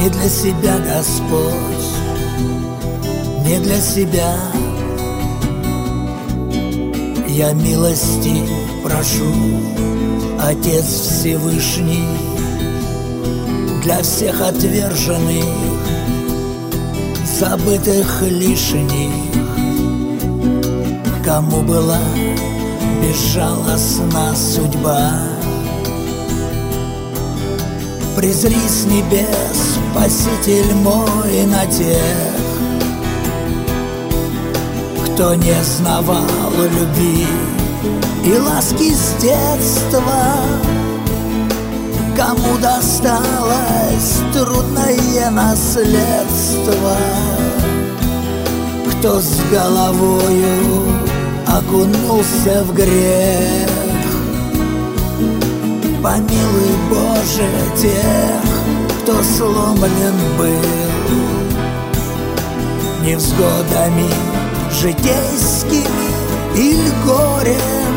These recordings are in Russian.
Не для себя, Господь, не для себя. Я милости прошу, Отец Всевышний, для всех отверженных, забытых лишних, кому была безжалостна судьба. Презри с небес, Спаситель мой, на тех, кто не знавал любви и ласки с детства, кому досталось трудное наследство, кто с головою окунулся в грех. Помилуй, Боже, тех, кто сломлен был невзгодами житейскими или горем,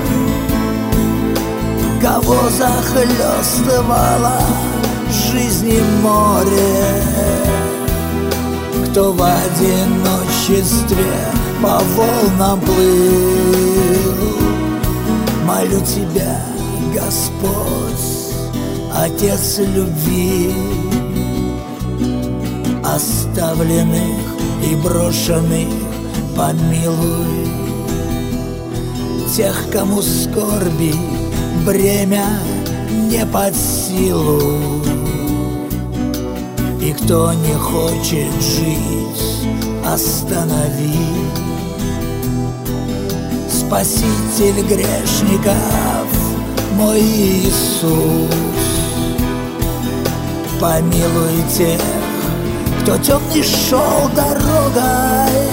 кого захлёстывало жизни море, кто в одиночестве по волнам плыл. Молю Тебя, Господь, Отец любви, оставленных и брошенных помилуй, тех, кому скорби бремя не под силу, и кто не хочет жить, останови. Спаситель грешников, мой Иисус, помилуй тех, кто темный шел дорогой,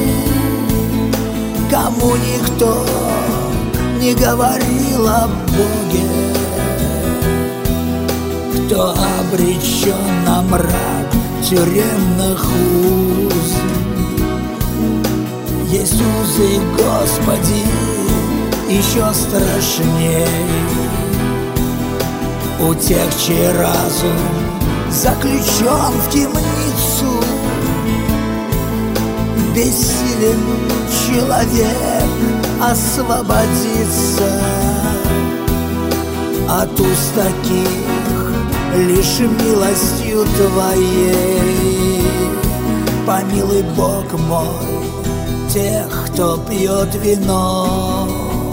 кому никто не говорил о Боге, кто обречен на мрак тюремных уз. Есть узы, Господи, еще страшней у тех, чей разум заключен в темницу. Бессилен человек освободиться от уст таких лишь милостью Твоей. Помилуй, Бог мой, тех, кто пьет вино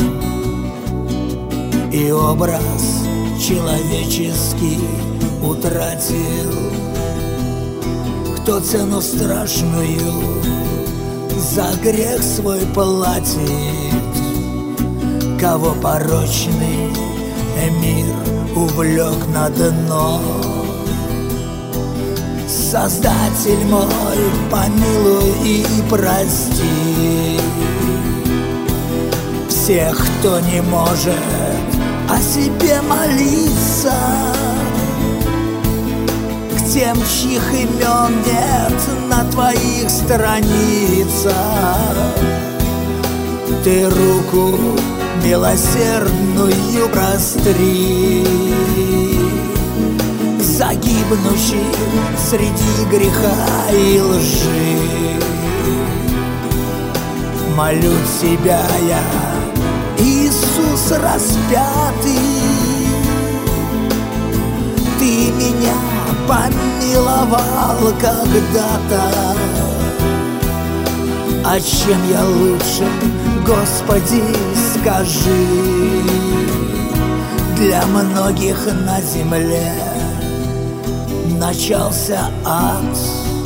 и образ человеческий утратил, кто цену страшную за грех свой платит, кого порочный мир увлек на дно. Создатель мой, помилуй и прости всех, кто не может о себе молиться, к тем, чьих имен нет на Твоих страницах. Ты руку милосердную простри загибнущих среди греха и лжи. Молю Тебя я, Иисус распятый, Ты меня помиловал когда-то. А чем я лучше, Господи, скажи? Для многих на земле начался ад.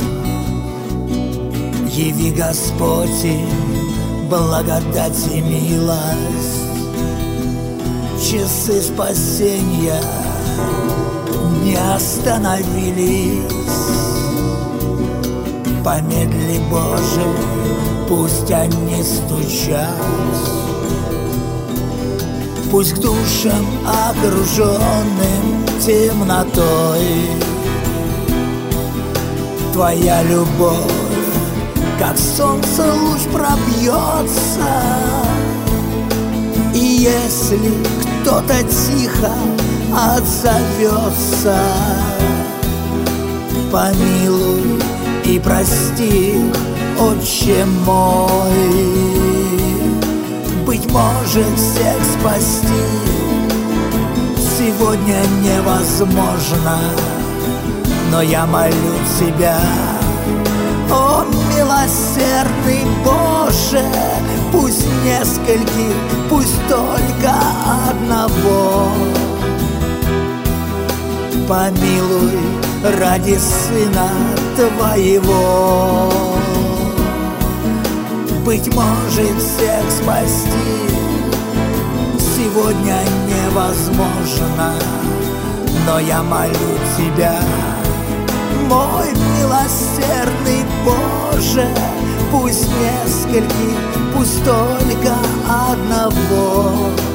Яви, Господь, им благодать и милость. Часы спасения не остановились. Помедли, Боже, пусть они стучат. Пусть к душам, окруженным темнотой, Твоя любовь, как солнце, луч пробьется. И если кто-то тихо отзовется, Помилуй и прости, Отче мой. Быть может, всех спасти сегодня невозможно, но я молю Тебя, о милосердный Боже, пусть нескольких, пусть только одного. Помилуй ради Сына Твоего. Быть может, всех спасти сегодня невозможно, но я молю Тебя, мой милосердный Боже, пусть нескольких, пусть только одного.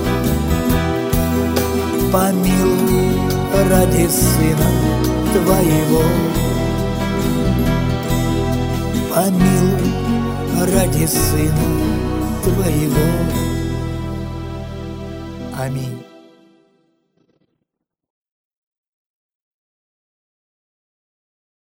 Помилуй ради Сына Твоего. Помилуй ради Сына Твоего. Аминь.